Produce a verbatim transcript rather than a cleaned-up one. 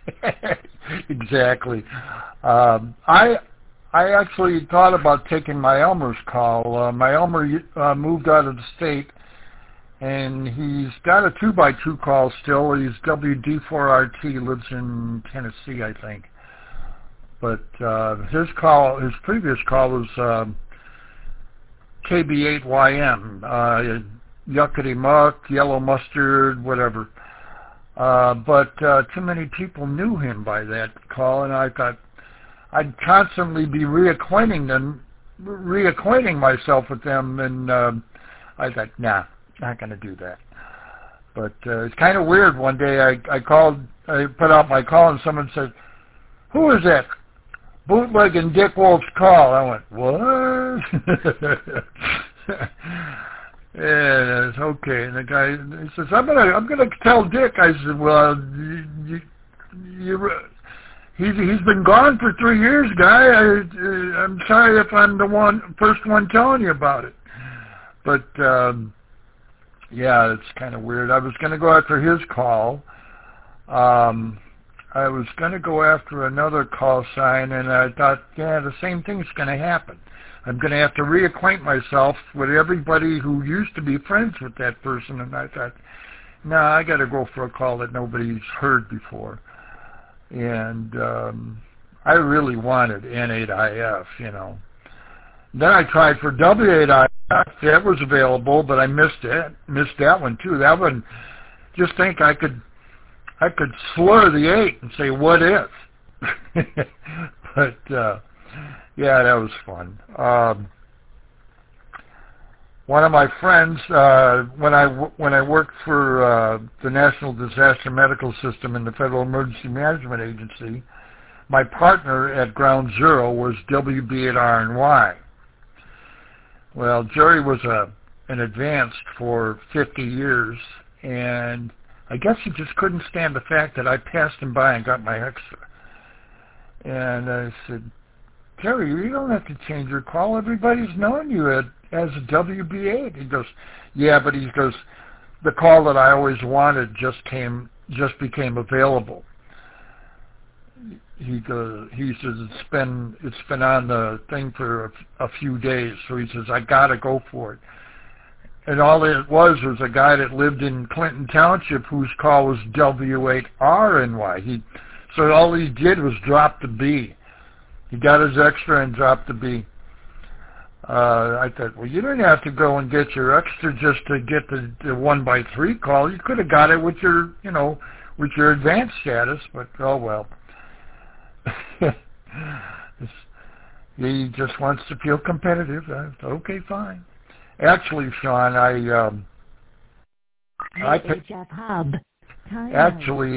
Exactly. Um, I I actually thought about taking my Elmer's call. Uh, my Elmer uh, moved out of the state, and he's got a two by two call still. He's W D four R T, lives in Tennessee, I think. But uh, his call, his previous call was uh, K B eight Y M, uh, yuckety muck, yellow mustard, whatever. Uh, but uh, too many people knew him by that call, and I thought I'd constantly be reacquainting them, reacquainting myself with them, and uh, I thought, nah, not going to do that. But uh, it's kind of weird. One day I, I called, I put out my call, and someone said, "Who is that? Bootleg and Dick Wolf's call." I went, "What?" Yeah, it's okay. And the guy he says, "I'm gonna, I'm gonna tell Dick." I said, "Well, you, you, you he's he's been gone for three years, guy. I, uh, I'm sorry if I'm the one, first one telling you about it." But um, yeah, it's kind of weird. I was gonna go after his call. Um, I was gonna go after another call sign, and I thought, yeah, the same thing's gonna happen. I'm going to have to reacquaint myself with everybody who used to be friends with that person. And I thought, no, nah, I got to go for a call that nobody's heard before. And um, I really wanted N eight I F, you know. Then I tried for W eight I F. That was available, but I missed it. Missed that one too. That one, just think I could, I could slur the eight and say, "What if?" But uh, yeah, that was fun. Um, one of my friends, uh, when I when I worked for uh, the National Disaster Medical System in the Federal Emergency Management Agency, my partner at Ground Zero was W B eight R N Y. Well, Jerry was a an advanced for fifty years, and I guess he just couldn't stand the fact that I passed him by and got my extra. And I said, "Jerry, you don't have to change your call. Everybody's known you as, as a W B eight." He goes, "Yeah, but he goes, the call that I always wanted just came, just became available." He goes, he says it's been, it's been on the thing for a, a few days. So he says, "I gotta go for it." And all it was was a guy that lived in Clinton Township whose call was W eight R N Y. He, so all he did was drop the B. He got his extra and dropped the B. Uh, I thought, well, you didn't have to go and get your extra just to get the, the one by three call. You could have got it with your, you know, with your advanced status. But oh well. He just wants to feel competitive. Uh, okay, fine. Actually, Sean, I um, I H F Hub. actually.